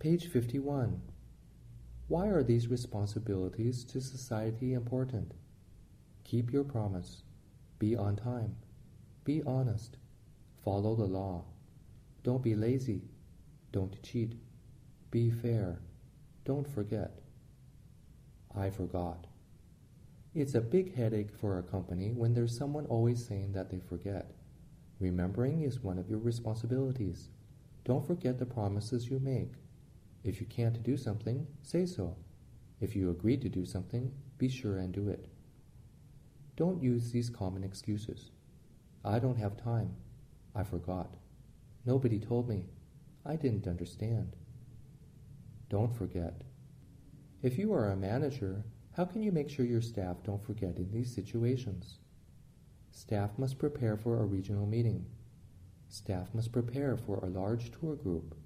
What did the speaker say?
Page 51. Why are these responsibilities to society important? Keep your promise. Be on time. Be honest. Follow the law. Don't be lazy. Don't cheat. Be fair. Don't forget. I forgot. It's a big headache for a company when there's someone always saying that they forget. Remembering is one of your responsibilities. Don't forget the promises you make. If you can't do something, say so. If you agreed to do something, be sure and do it. Don't use these common excuses. I don't have time. I forgot. Nobody told me. I didn't understand. Don't forget. If you are a manager, how can you make sure your staff don't forget in these situations? Staff must prepare for a regional meeting. Staff must prepare for a large tour group.